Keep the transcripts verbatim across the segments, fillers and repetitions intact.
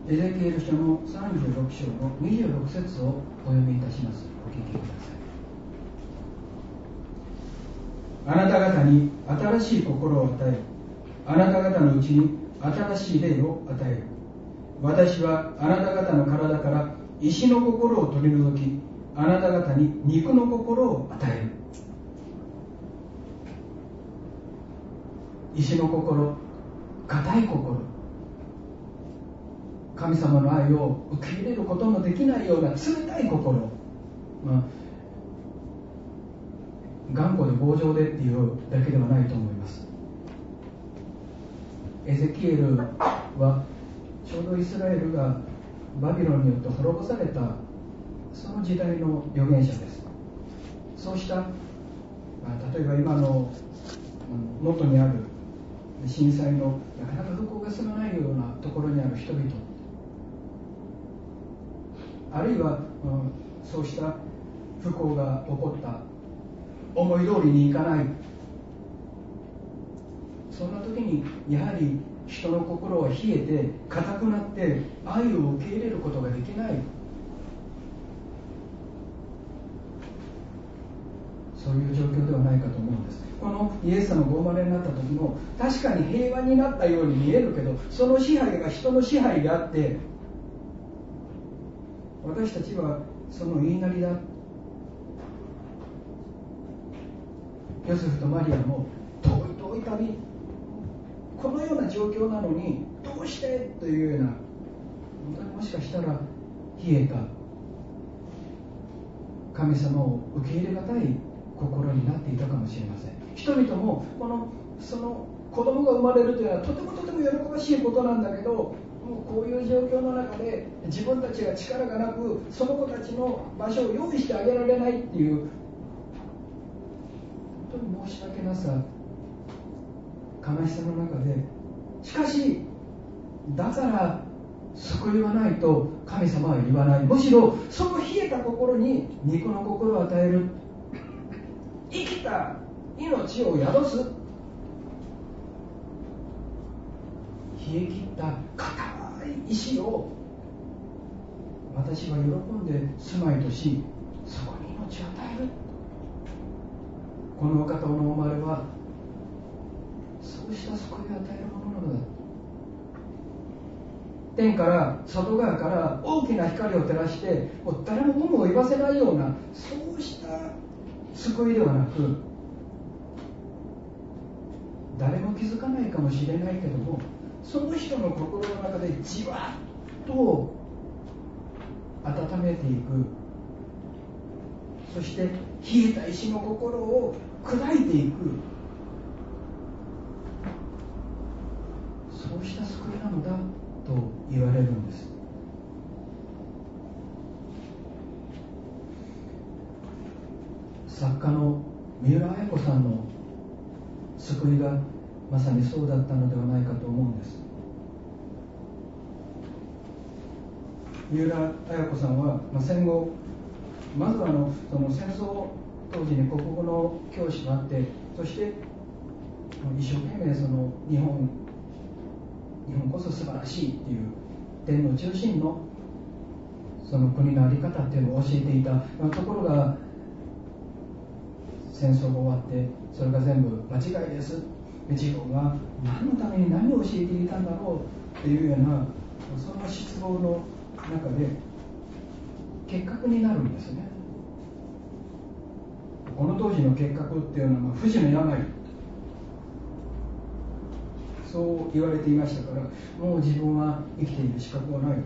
エゼキエル書のさんじゅうろく章のにじゅうろく節をお読みいたします。お聞きください。あなた方に新しい心を与え、あなた方のうちに新しい霊を与える。私はあなた方の体から石の心を取り除き、あなた方に肉の心を与える。石の心、固い心、神様の愛を受け入れることのできないような冷たい心、まあ、頑固で強情でっていうだけではないと思います。エゼキエルはちょうどイスラエルがバビロンによって滅ぼされたその時代の預言者です。そうした、まあ、例えば今の能登にある震災のなかなか復興が進まないようなところにある人々、あるいは、うん、そうした不幸が起こった、思い通りにいかない、そんな時にやはり人の心は冷えて固くなって愛を受け入れることができない、そういう状況ではないかと思うんです。このイエス様がお生まれになった時も確かに平和になったように見えるけど、その支配が人の支配であって、私たちはその言いなりだ。ヨセフとマリアも遠い遠い旅、このような状況なのにどうしてというような、本当にもしかしたら冷えた神様を受け入れがたい心になっていたかもしれません。人々もこのその子供が生まれるというのはとてもとても喜ばしいことなんだけど、もうこういう状況の中で自分たちが力がなくその子たちの場所を用意してあげられないっていう、本当に申し訳なさ、悲しさの中で、しかしだから救いはないと神様は言わない。むしろその冷えた心に肉の心を与える。生きた命を宿す、冷え切った固い石を私は喜んで住まいとし、そこに命を与える。このお方のお生まれはそうした救いを与えるものなのだ。天から外側から大きな光を照らして、もう誰も有無を言わせないような、そうした救いではなく、誰も気づかないかもしれないけども、その人の心の中でじわっと温めていく、そして冷えた石の心を砕いていく、そうした救いなのだと言われるんです。作家の三浦綾子さんの救いがまさにそうだったのではないかと思うんです。三浦綾子さんは、まあ、戦後まずはあのその戦争当時に国語の教師があって、そして一生懸命その日本日本こそ素晴らしいっていう天皇中心のその国の在り方っていうのを教えていた、まあ、ところが戦争が終わってそれが全部間違いです、自分が何のために何を教えていたんだろうっていうようなその失望の中で結核になるんですね。この当時の結核っていうのは不治の病、そう言われていましたから、もう自分は生きている資格はない。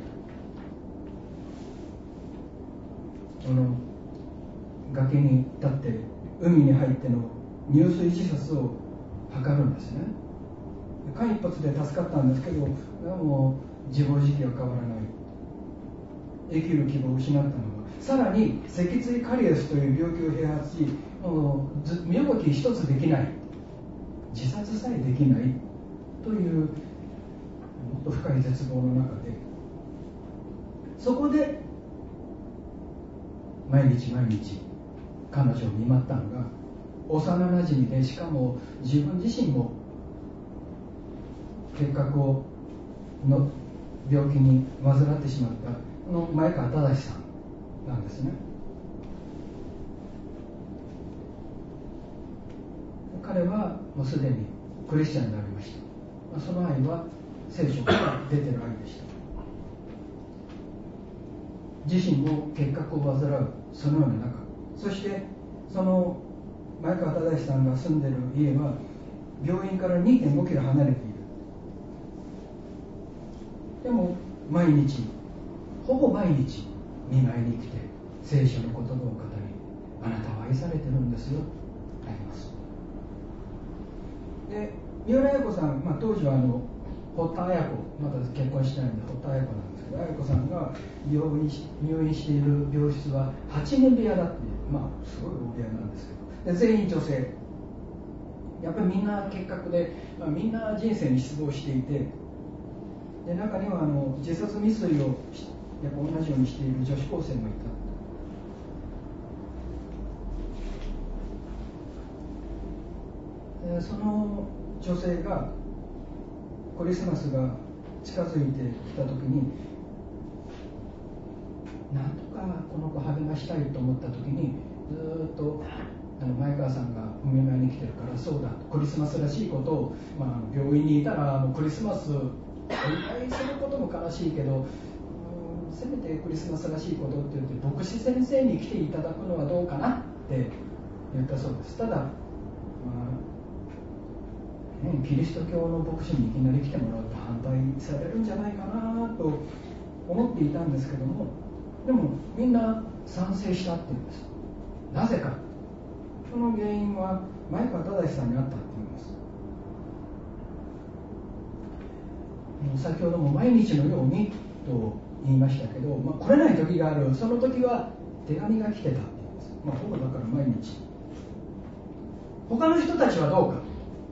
この崖に立って海に入っての入水自殺を図るんですね。間一髪で助かったんですけど、もう自暴自棄は変わらない。生きる希望を失ったのは、さらに脊椎カリエスという病気を併発し、もう身動き一つできない、自殺さえできないというもっと深い絶望の中で、そこで毎日毎日彼女を見舞ったのが幼なじみで、しかも自分自身も結核をの病気に患ってしまったこの前川忠さんなんですね。彼はもうすでにクリスチャンになりました。その愛は聖書から出てる愛でした。自身も結核を患うそのような中、そしてその前川忠さんが住んでる家は病院から にてんごキロ離れている。でも毎日ほぼ毎日見舞いに来て聖書の言葉を語り、あなたは愛されてるんですよと言います。で三浦綾子さん、まあ、当時はあの堀田綾子、まだ結婚してないんで堀田綾子なんですけど、綾子さんが病院し入院している病室ははちにん部屋だっていう、まあすごい大部屋なんですけど、で全員女性、やっぱりみんな結核で、まあ、みんな人生に失望していて、で中にはあの自殺未遂をやっぱ同じようにしている女子高生もいた。その女性がクリスマスが近づいてきた時に、なんとかこの子励ましたいと思った時に、ずっとあの前川さんがお見舞いに来てるから、そうだクリスマスらしいことを、まあ、病院にいたらもうクリスマスお祝いすることも悲しいけど、うんせめてクリスマスらしいことって言って牧師先生に来ていただくのはどうかなって言ったそうです。ただ、まあキリスト教の牧師にいきなり来てもらうと反対されるんじゃないかなと思っていたんですけども、でもみんな賛成したっていうんです。なぜか、その原因は前川忠さんにあったっていうんです。先ほども毎日のようにと言いましたけど、まあ、来れない時がある。その時は手紙が来てたっていうんです。まあ、ほぼだから毎日。他の人たちはどうか。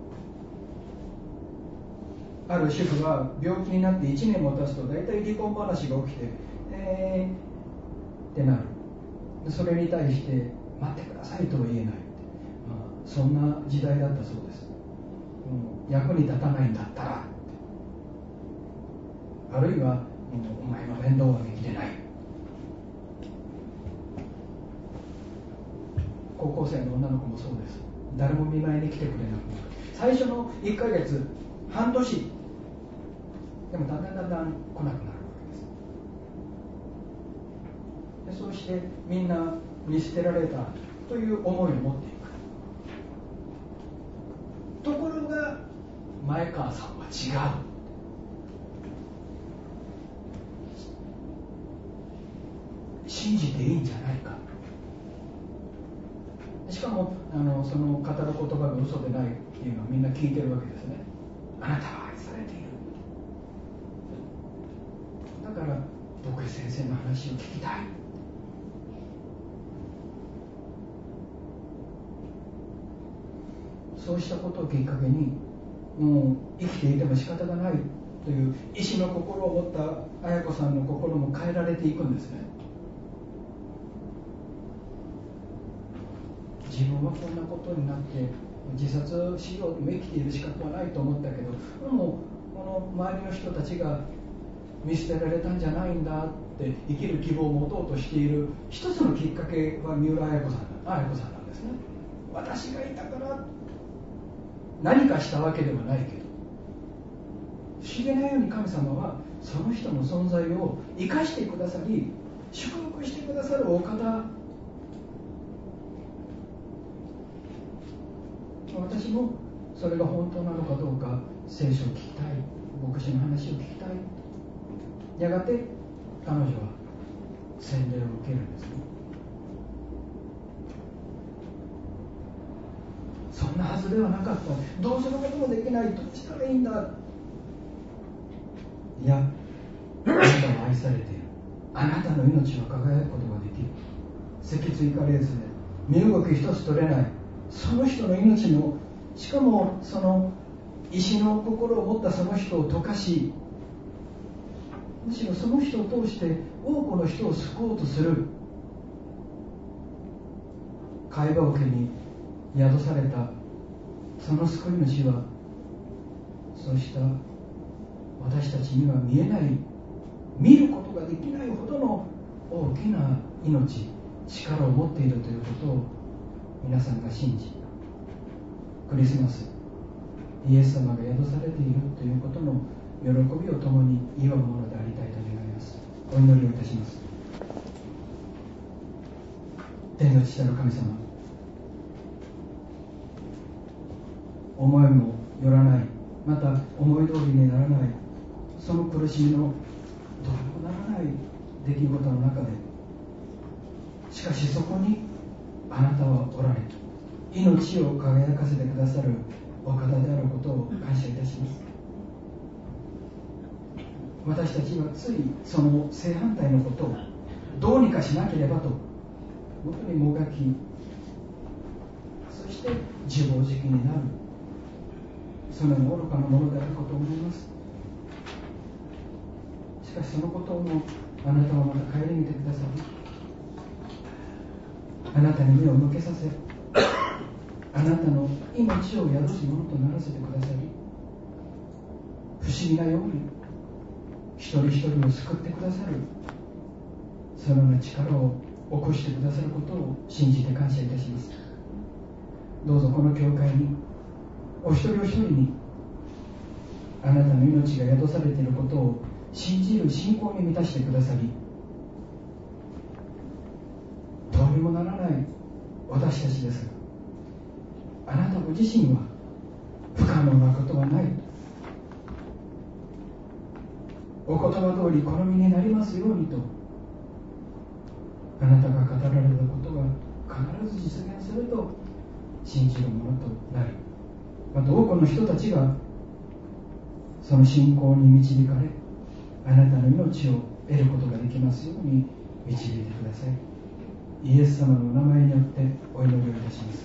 ある主婦は病気になっていちねんも経つと大体離婚話が起きて、えー、ってなる。それに対して待ってくださいとは言えない、まあ、そんな時代だったそうです。もう役に立たないんだったら、あるいはお前の面倒はできてない。高校生の女の子もそうです。誰も見舞いに来てくれなくなる。最初のいっかげつ半年でもだんだんだんだん来なくなるわけです。でそうしてみんな見捨てられたという思いを持っていく。ところが前川さんは違う。信じていいんじゃないか。しかもあのその語る言葉が嘘でないっていうのはみんな聞いてるわけですね。あなたは愛されている。だから牧師先生の話を聞きたい。そうしたことをきっかけに、もう生きていても仕方がないという意志の心を持った綾子さんの心も変えられていくんですね。自分はこんなことになって自殺しようとも生きている資格はないと思ったけど、でもこの周りの人たちが見捨てられたんじゃないんだって生きる希望を持とうとしている一つのきっかけは三浦綾子さん、綾子さんなんですね。私がいたから何かしたわけではないけど、不思議なように神様はその人の存在を生かしてくださり、祝福してくださるお方。私もそれが本当なのかどうか聖書を聞きたい、牧師の話を聞きたい。やがて彼女は洗礼を受けるんですね。そんなはずではなかった。どうすることもできない。どうしたらいいんだ。いや、あなたは愛されている。あなたの命は輝くことができる。脊椎化レースで身動き一つ取れないその人の命の、しかもその意志の心を持ったその人を溶かし、むしろその人を通して多くの人を救おうとする会話桶に宿されたその救い主は、そうした私たちには見えない見ることができないほどの大きな命、力を持っているということを皆さんが信じ、クリスマスイエス様が宿されているということの喜びを共に祝うものでありたいと願います。お祈りをいたします。天の父なる神様、思いもよらない、また思い通りにならない、その苦しみのどうにもならない出来事の中で、しかしそこにあなたはおられ、命を輝かせてくださるお方であることを感謝いたします。私たちはついその正反対のことをどうにかしなければと本当にもがき、そして自暴自棄になる、そのような愚かなものであることを思います。しかしそのことをあなたはまた顧みてくださり、あなたに目を向けさせ、あなたの命を宿すものとならせてくださり、不思議なように一人一人を救ってくださる、そのような力を起こしてくださることを信じて感謝いたします。どうぞこの教会にお一人お一人にあなたの命が宿されていることを信じる信仰に満たしてくださり、どうにもならない私たちですが、あなたご自身は不可能なことはない、お言葉通り好みになりますようにと、あなたが語られたことが必ず実現すると信じるものとなり、また多くの人たちがその信仰に導かれ、あなたの命を得ることができますように導いてください。イエス様のお名前によってお祈りをいたします。